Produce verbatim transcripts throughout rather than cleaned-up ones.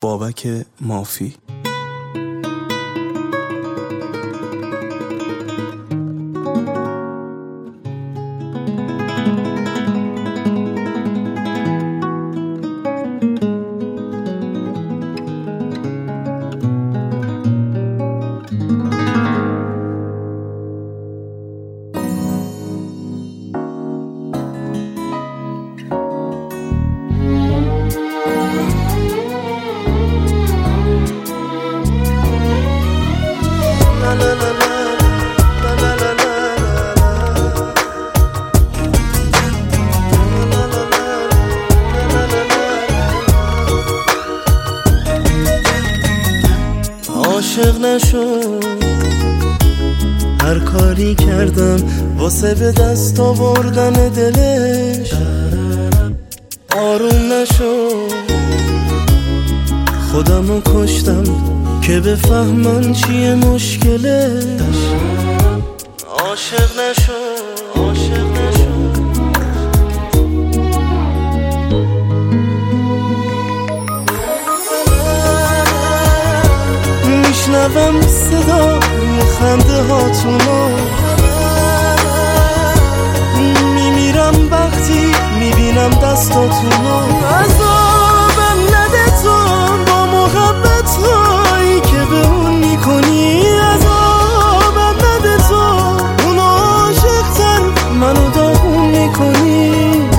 بابک مافی. عاشق نشو، هر کاری کردم واسه به دست آوردن دلش. آروم نشو، خودمو کشتم که بفهمن چیه مشکلش. عاشق نشو، عاشق نشو. میشنوم صدا خنده هاتونو، میمیرم وقتی میبینم دستاتونو. عذابم نده تو با محبت هایی که به اون میکنی. عذابم نده تو اون عاشقتر منو داغون میکنی.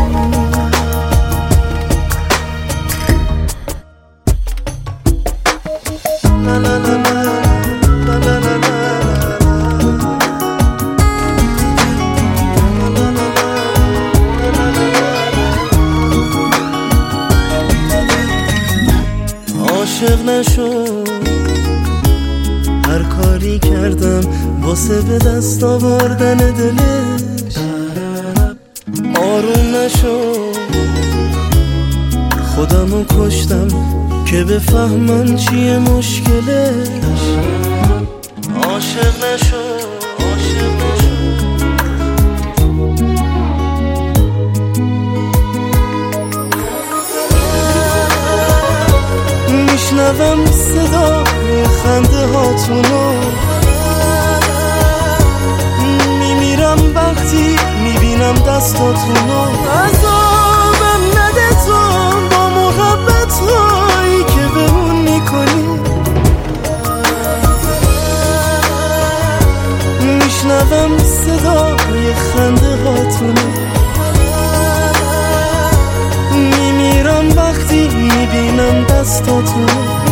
لا لا لا لا لا لا لا لا. عاشق نشو، هر کاری کردم واسه به دست آوردن دلش. آروم نشو، خودمو کشتم که بفهمن چیه مشکلش. عاشق نشو، عاشق نشو. میشنوم صدا خنده هاتونو، میمیرم وقتی میبینم دستاتونو. عذابم نده تو با محبت هایی که به اون میکنی. میشنوم صدا خنده هاتونو، میمیرم وقتی میبینم دستاتونو.